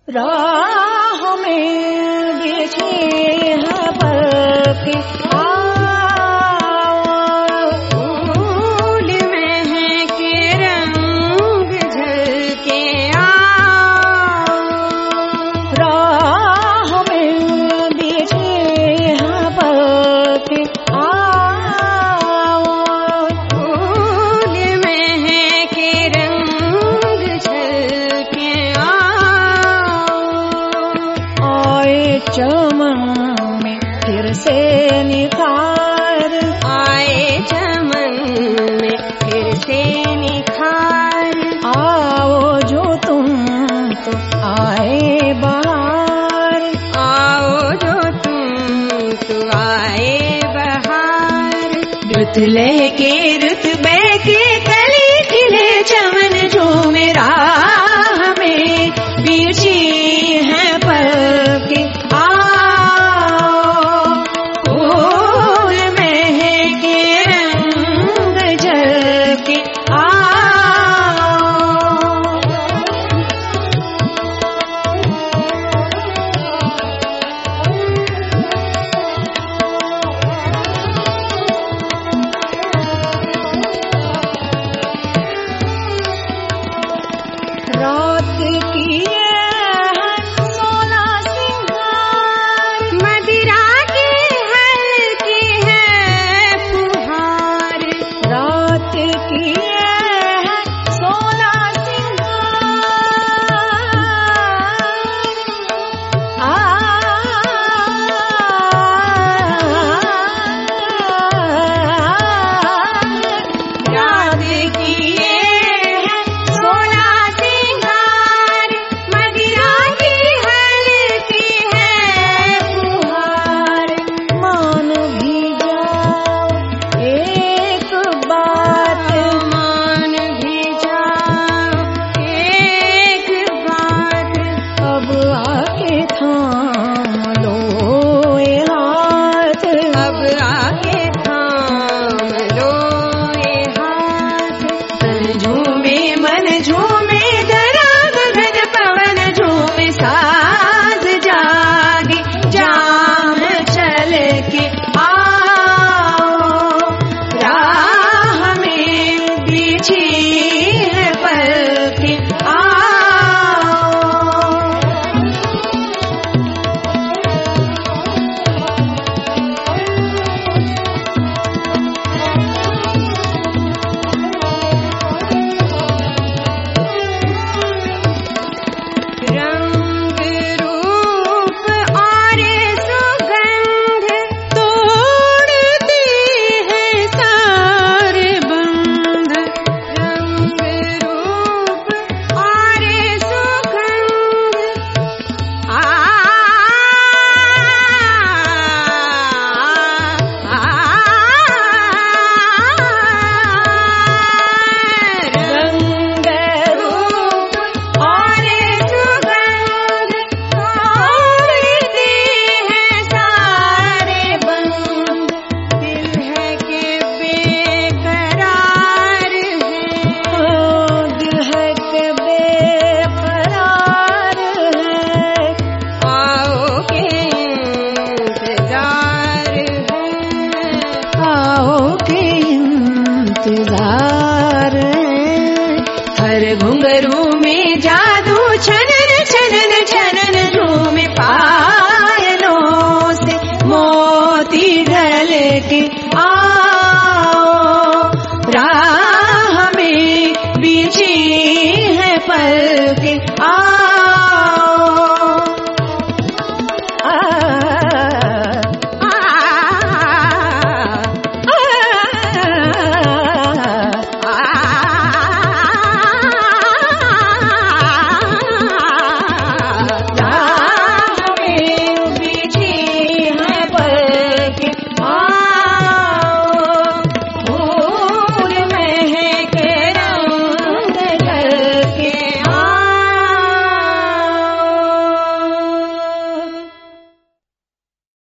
राह में बिछी है पलकें, फूल महके रंग झलके आओ। राह में बिछी है पलकें, फूल महके रंग झलके आओ। आए चमन में फिर से निखार, आए चमन में फिर से निखार। आओ जो तुम तो आए बहार, आओ जो तुम तो आए बहार। रुत लहके रुत बहके कली खिले चमन झूमे, राह में बिछी है पलकें, फूल महके रंग झलके रात की है 16 सिंगार, मदिरा की हल्की है फुहार। रात की है 16 सिंगार, रात की है 16 सिंगार, मदिरा की हल्की है फुहार। मान भी जाओ एक बात, मान भी जाओ एक बात। अब आके थाम लो ये हाथ, अब आके थाम लो ये हाथ। तन झूमे मन झूमे जरा गगन पवन झूमे, साज जागे जाम चल के आओ। राह में बिछी है पलकें, रंग रूप और सुगंध तोड़ती है सारे बंध। रंग रूप और सुगंध रंग रूप और सुगंध तोड़ती है सारे बंध। दिल है कि बेकरार है, दिल है के बेकरार है, आओ के इंतजार है। आओ के इंतजार है। हर घुंघरू में जादू छनन छनन छनन झूमे, पायलों से मोती ढल के आओ। राह में बिछी है पलकें,